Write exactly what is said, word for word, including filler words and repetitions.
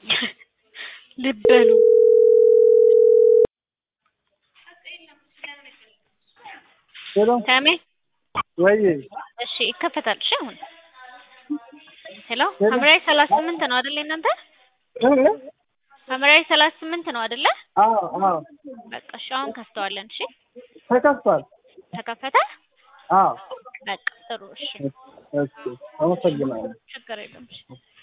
ልብ ነው ሄሎ ታሜ ወይ እሺ ይከፈታል እሺ አሁን ሄሎ ሐምራዊ ሰላሳ ስምንት ነው አይደል እናንተ ሐምራዊ ሰላሳ ስምንት ነው አይደል አዎ አዎ በቃ እሺ አሁን ከፍተዋለን እሺ ተከፍቷል ተከፈተ አዎ በቃ ጥሩ እሺ እሺ አመሰግናለሁ ችግር የለም እሺ